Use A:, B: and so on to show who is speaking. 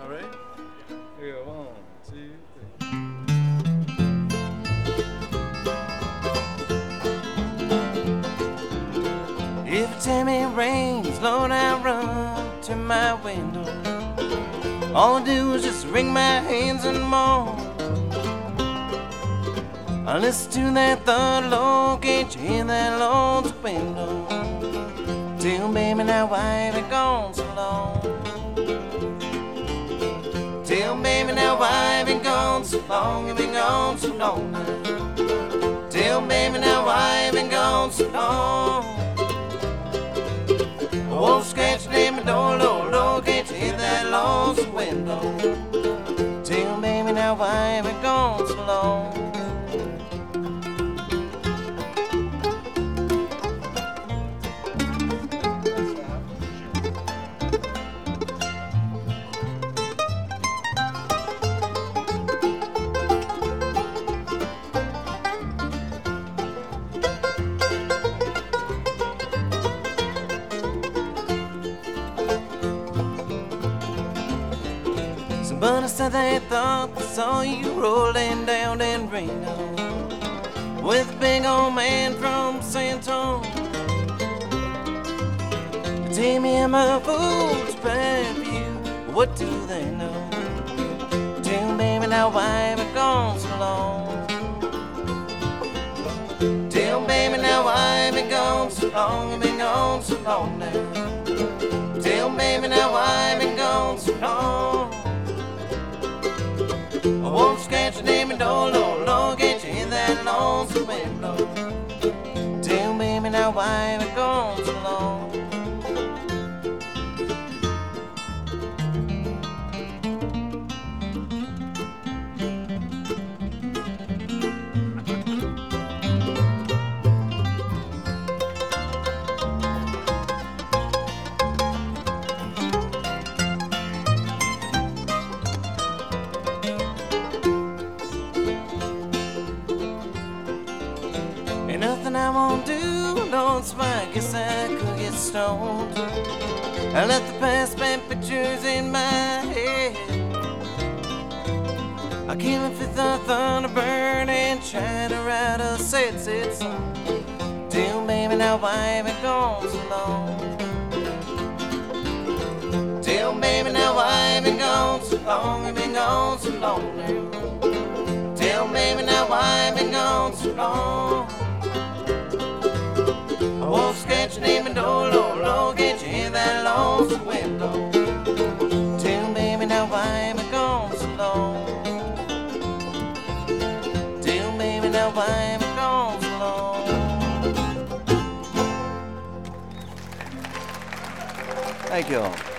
A: right? Here we go. 1, 2, 3. Every time it rains, Lord, I run to my window. All I do is just wring my hands and moan. I listen to that thunder, Lord, can't you hear that Lord's window? Tell baby now why have you gone so long? Tell baby now why have you gone so long? You've been gone so long now. Tell baby now why have you gone so long? I won't scratch at my door, Lord, Lord, can't you hear that Lord's window? Tell baby now why have you gone so long? But I said they thought they saw you rolling down in Reno with a big old man from San Antonio. Tell me am I a fool to pray for you? What do they know? Tell baby now why have I gone so long? Tell baby now why have I gone so long? I've been gone so long now. Tell baby now why have I gone so long? I won't scratch your name and door, Lord, Lord, can't you hear that lonesome wind blow? Tell baby now why have I gone so long? Ain't nothing I won't do, Lord, so I guess I could get stoned. I left the past bad pictures in my head. I kill a fifth of thunder burn and try to write a sad song. Tell baby now why have I gone so long? Tell baby now why have I gone so long? You've been gone so long now. Tell baby now why have I gone so long? I won't scratch your name and door, Lord, Lord, can't you hear that lonesome window? Tell baby now why have I gone so long? Tell baby now why have I gone so long? Thank you all.